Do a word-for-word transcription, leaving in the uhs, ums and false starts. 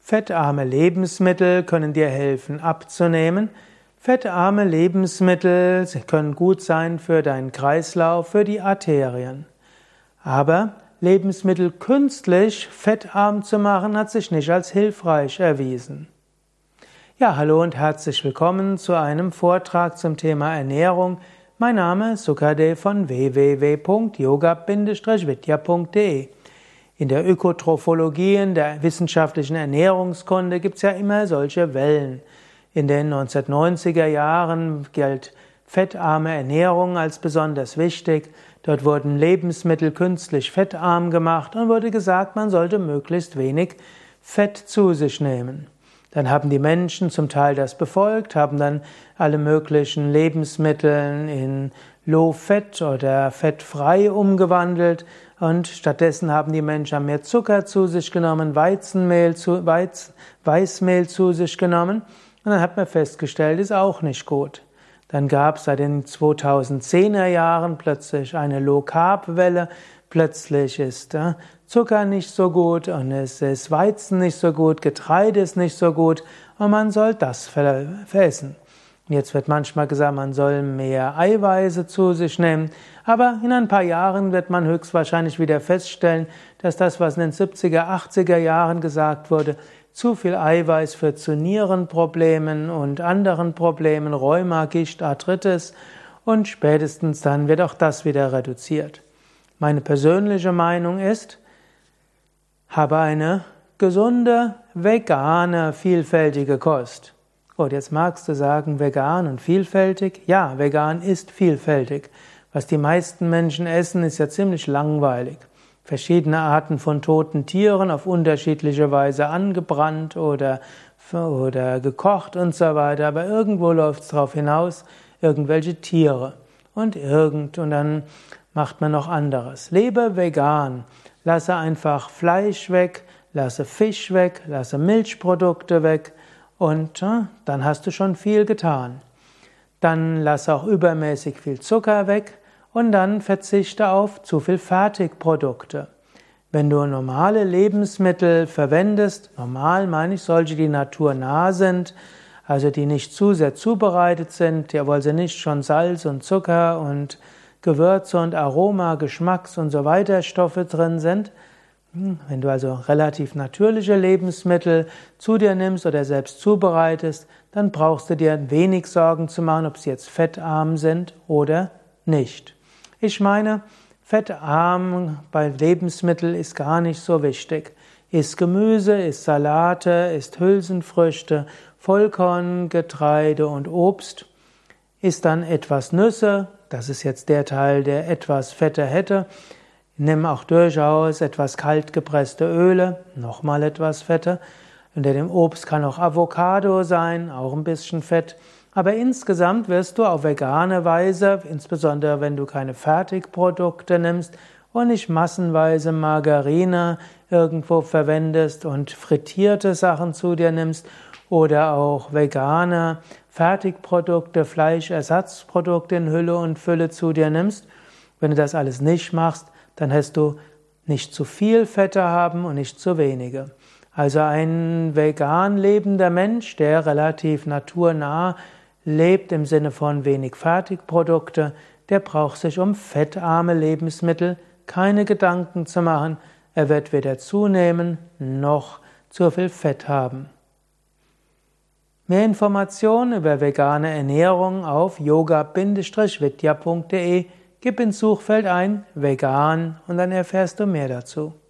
Fettarme Lebensmittel können dir helfen abzunehmen. Fettarme Lebensmittel können gut sein für deinen Kreislauf, für die Arterien. Aber Lebensmittel künstlich fettarm zu machen, hat sich nicht als hilfreich erwiesen. Ja, hallo und herzlich willkommen zu einem Vortrag zum Thema Ernährung. Mein Name ist Sukadev von w w w punkt yoga Bindestrich vidya punkt de. In der Ökotrophologie, in der wissenschaftlichen Ernährungskunde, gibt es ja immer solche Wellen. In den neunzehnhundertneunziger Jahren galt fettarme Ernährung als besonders wichtig. Dort wurden Lebensmittel künstlich fettarm gemacht und wurde gesagt, man sollte möglichst wenig Fett zu sich nehmen. Dann haben die Menschen zum Teil das befolgt, haben dann alle möglichen Lebensmittel in Low-Fett oder fettfrei umgewandelt und stattdessen haben die Menschen mehr Zucker zu sich genommen, Weizenmehl zu, Weiz, Weißmehl zu sich genommen und dann hat man festgestellt, ist auch nicht gut. Dann gab es seit den zweitausendzehner Jahren plötzlich eine Low-Carb-Welle. Plötzlich ist äh, Zucker nicht so gut und es ist Weizen nicht so gut, Getreide ist nicht so gut und man soll das veressen. Jetzt wird manchmal gesagt, man soll mehr Eiweiße zu sich nehmen, aber in ein paar Jahren wird man höchstwahrscheinlich wieder feststellen, dass das, was in den siebziger, achtziger Jahren gesagt wurde, zu viel Eiweiß führt zu Nierenproblemen und anderen Problemen, Rheuma, Gicht, Arthritis und spätestens dann wird auch das wieder reduziert. Meine persönliche Meinung ist, habe eine gesunde, vegane, vielfältige Kost. Gut, jetzt magst du sagen, vegan und vielfältig. Ja, vegan ist vielfältig. Was die meisten Menschen essen, ist ja ziemlich langweilig. Verschiedene Arten von toten Tieren auf unterschiedliche Weise angebrannt oder, oder gekocht und so weiter. Aber irgendwo läuft es darauf hinaus, irgendwelche Tiere. Und irgend, und dann macht man noch anderes. Lebe vegan. Lasse einfach Fleisch weg, lasse Fisch weg, lasse Milchprodukte weg und äh, dann hast du schon viel getan. Dann lasse auch übermäßig viel Zucker weg und dann verzichte auf zu viel Fertigprodukte. Wenn du normale Lebensmittel verwendest, normal meine ich solche, die naturnah sind, also die nicht zu sehr zubereitet sind, obwohl sie nicht schon Salz und Zucker und Gewürze und Aroma, Geschmacks- und so weiter Stoffe drin sind. Wenn du also relativ natürliche Lebensmittel zu dir nimmst oder selbst zubereitest, dann brauchst du dir wenig Sorgen zu machen, ob sie jetzt fettarm sind oder nicht. Ich meine, fettarm bei Lebensmitteln ist gar nicht so wichtig. Iss Gemüse, iss Salate, iss Hülsenfrüchte, Vollkorngetreide und Obst. Iss dann etwas Nüsse. Das ist jetzt der Teil, der etwas Fette hätte. Nimm auch durchaus etwas kalt gepresste Öle, nochmal etwas Fette. Unter dem Obst kann auch Avocado sein, auch ein bisschen Fett. Aber insgesamt wirst du auf vegane Weise, insbesondere wenn du keine Fertigprodukte nimmst und nicht massenweise Margarine irgendwo verwendest und frittierte Sachen zu dir nimmst oder auch vegane Fertigprodukte, Fleischersatzprodukte in Hülle und Fülle zu dir nimmst. Wenn du das alles nicht machst, dann hast du nicht zu viel Fette haben und nicht zu wenige. Also ein vegan lebender Mensch, der relativ naturnah lebt im Sinne von wenig Fertigprodukte, der braucht sich um fettarme Lebensmittel keine Gedanken zu machen. Er wird weder zunehmen noch zu viel Fett haben. Mehr Informationen über vegane Ernährung auf yoga Bindestrich vidya punkt de. Gib ins Suchfeld ein vegan und dann erfährst du mehr dazu.